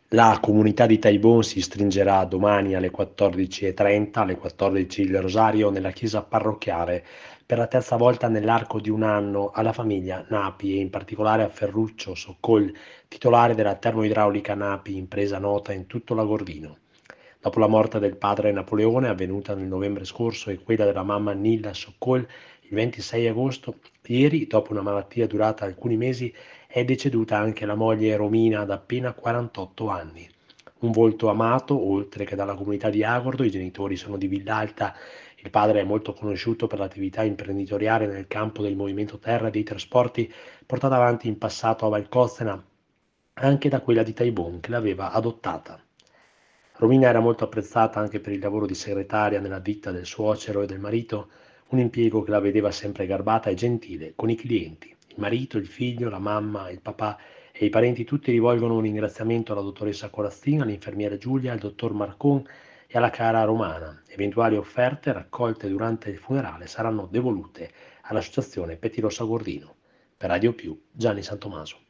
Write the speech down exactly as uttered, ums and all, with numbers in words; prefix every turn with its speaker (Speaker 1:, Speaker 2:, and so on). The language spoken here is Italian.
Speaker 1: La comunità di Taibon si stringerà domani alle quattordici e trenta, alle quattordici il rosario nella chiesa parrocchiale, per la terza volta nell'arco di un anno alla famiglia Napi e in particolare a Ferruccio Soccol, titolare della termoidraulica Napi, impresa nota in tutto l'Agordino. Dopo la morte del padre Napoleone, avvenuta nel novembre scorso, e quella della mamma Nilla Soccol il ventisei agosto, ieri, dopo una malattia durata alcuni mesi, è deceduta anche la moglie Romina ad appena quarantotto anni. Un volto amato, oltre che dalla comunità di Agordo, i genitori sono di Villalta, il padre è molto conosciuto per l'attività imprenditoriale nel campo del movimento terra e dei trasporti portata avanti in passato a Valcozzena anche da quella di Taibon che l'aveva adottata. Romina era molto apprezzata anche per il lavoro di segretaria nella ditta del suocero e del marito, un impiego che la vedeva sempre garbata e gentile con i clienti. Il marito, il figlio, la mamma, il papà e i parenti tutti rivolgono un ringraziamento alla dottoressa Corazzina, all'infermiera Giulia, al dottor Marcon e alla cara Romana. Eventuali offerte raccolte durante il funerale saranno devolute all'associazione Petty Rossa Gordino. Per Radio Più, Gianni Santomaso.